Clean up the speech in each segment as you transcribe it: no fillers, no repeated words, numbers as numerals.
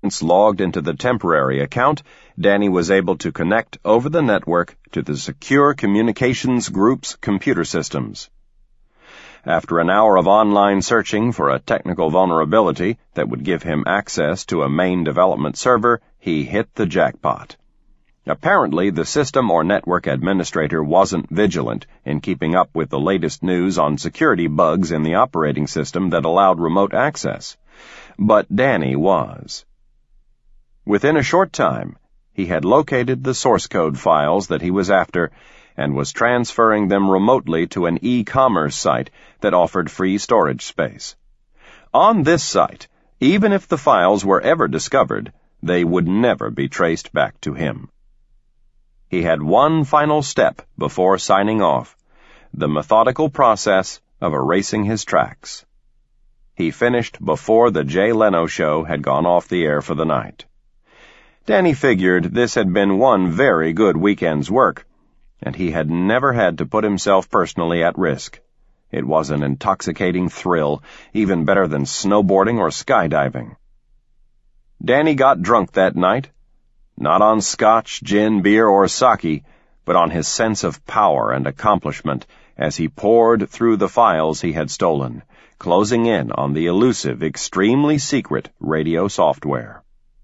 Once logged into the temporary account, Danny was able to connect over the network to the Secure Communications Group's computer systems. After an hour of online searching for a technical vulnerability that would give him access to a main development server, he hit the jackpot. Apparently, the system or network administrator wasn't vigilant in keeping up with the latest news on security bugs in the operating system that allowed remote access. But Danny was. Within a short time, he had located the source code files that he was after and was transferring them remotely to an e-commerce site that offered free storage space. On this site, even if the files were ever discovered, they would never be traced back to him. He had one final step before signing off, the methodical process of erasing his tracks. He finished before the Jay Leno show had gone off the air for the night. Danny figured this had been one very good weekend's work, and he had never had to put himself personally at risk. It was an intoxicating thrill, even better than snowboarding or skydiving. Danny got drunk that night, not on scotch, gin, beer, or sake, but on his sense of power and accomplishment as he poured through the files he had stolen, closing in on the elusive, extremely secret radio software.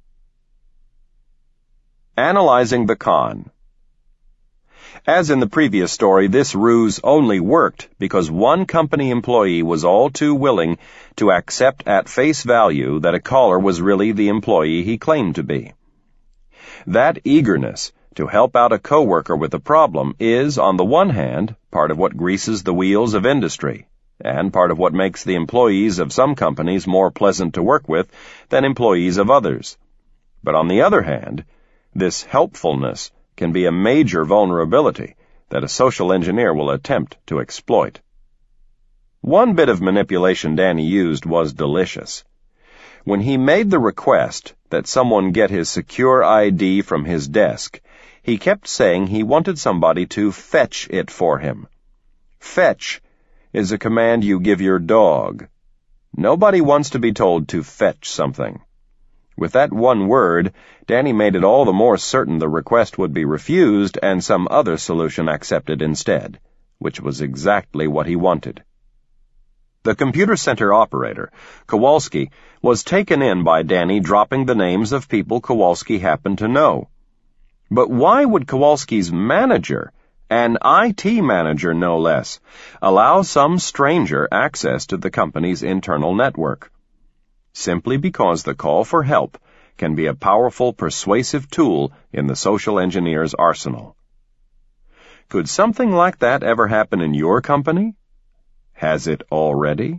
Analyzing the con. As in the previous story, this ruse only worked because one company employee was all too willing to accept at face value that a caller was really the employee he claimed to be. That eagerness to help out a coworker with a problem is, on the one hand, part of what greases the wheels of industry, and part of what makes the employees of some companies more pleasant to work with than employees of others. But on the other hand, this helpfulness can be a major vulnerability that a social engineer will attempt to exploit. One bit of manipulation Danny used was delicious. When he made the request that someone get his secure ID from his desk, he kept saying he wanted somebody to fetch it for him. Fetch is a command you give your dog. Nobody wants to be told to fetch something. With that one word, Danny made it all the more certain the request would be refused and some other solution accepted instead, which was exactly what he wanted. The computer center operator, Kowalski, was taken in by Danny dropping the names of people Kowalski happened to know. But why would Kowalski's manager, an IT manager no less, allow some stranger access to the company's internal network? Simply because the call for help can be a powerful persuasive tool in the social engineer's arsenal. Could something like that ever happen in your company? Has it already?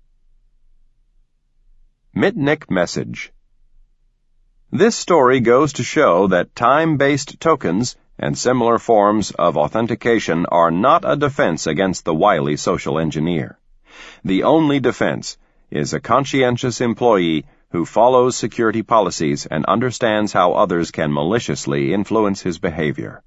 Mitnick Message. This story goes to show that time-based tokens and similar forms of authentication are not a defense against the wily social engineer. The only defense is a conscientious employee who follows security policies and understands how others can maliciously influence his behavior.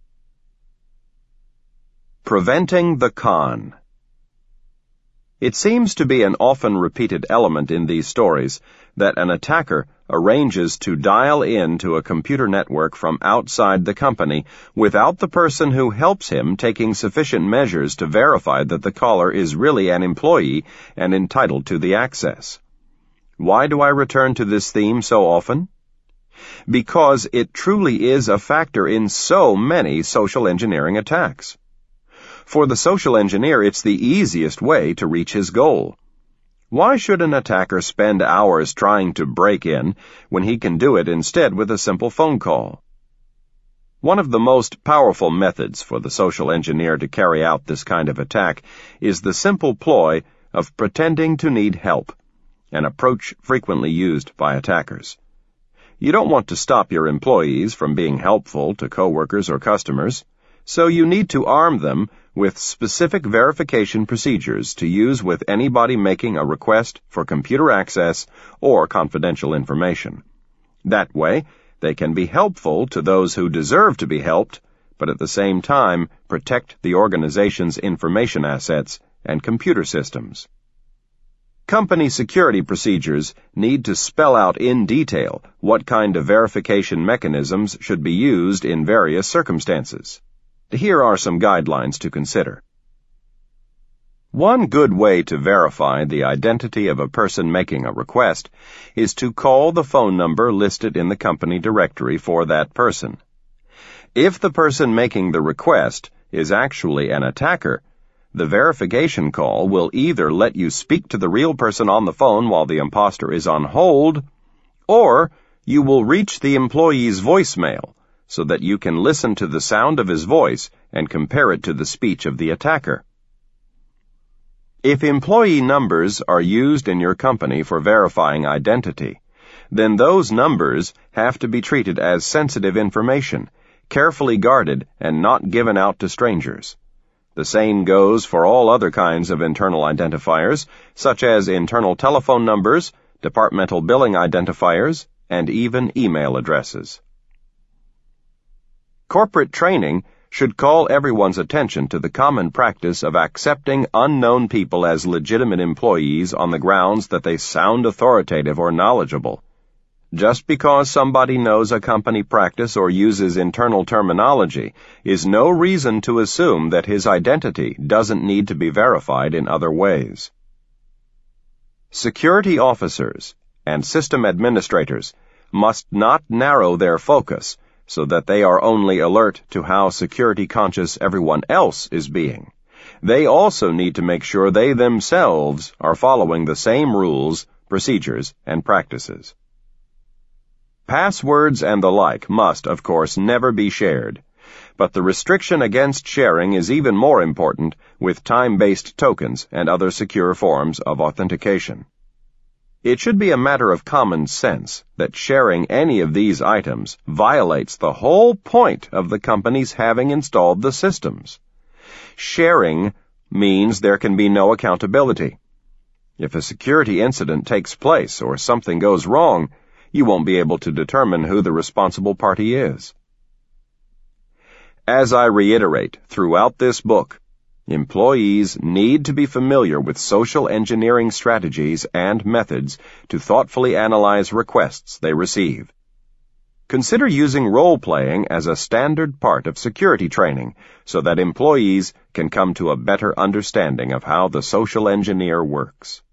Preventing the con. It seems to be an often repeated element in these stories that an attacker arranges to dial in to a computer network from outside the company without the person who helps him taking sufficient measures to verify that the caller is really an employee and entitled to the access. Why do I return to this theme so often? Because it truly is a factor in so many social engineering attacks. For the social engineer, it's the easiest way to reach his goal. Why should an attacker spend hours trying to break in when he can do it instead with a simple phone call? One of the most powerful methods for the social engineer to carry out this kind of attack is the simple ploy of pretending to need help, an approach frequently used by attackers. You don't want to stop your employees from being helpful to coworkers or customers, so you need to arm them with specific verification procedures to use with anybody making a request for computer access or confidential information. That way, they can be helpful to those who deserve to be helped, but at the same time protect the organization's information assets and computer systems. Company security procedures need to spell out in detail what kind of verification mechanisms should be used in various circumstances. Here are some guidelines to consider. One good way to verify the identity of a person making a request is to call the phone number listed in the company directory for that person. If the person making the request is actually an attacker, the verification call will either let you speak to the real person on the phone while the imposter is on hold, or you will reach the employee's voicemail so that you can listen to the sound of his voice and compare it to the speech of the attacker. If employee numbers are used in your company for verifying identity, then those numbers have to be treated as sensitive information, carefully guarded and not given out to strangers. The same goes for all other kinds of internal identifiers, such as internal telephone numbers, departmental billing identifiers, and even email addresses. Corporate training should call everyone's attention to the common practice of accepting unknown people as legitimate employees on the grounds that they sound authoritative or knowledgeable. Just because somebody knows a company practice or uses internal terminology is no reason to assume that his identity doesn't need to be verified in other ways. Security officers and system administrators must not narrow their focus so that they are only alert to how security-conscious everyone else is being. They also need to make sure they themselves are following the same rules, procedures, and practices. Passwords and the like must, of course, never be shared, but the restriction against sharing is even more important with time-based tokens and other secure forms of authentication. It should be a matter of common sense that sharing any of these items violates the whole point of the company's having installed the systems. Sharing means there can be no accountability. If a security incident takes place or something goes wrong, you won't be able to determine who the responsible party is. As I reiterate throughout this book, employees need to be familiar with social engineering strategies and methods to thoughtfully analyze requests they receive. Consider using role-playing as a standard part of security training so that employees can come to a better understanding of how the social engineer works.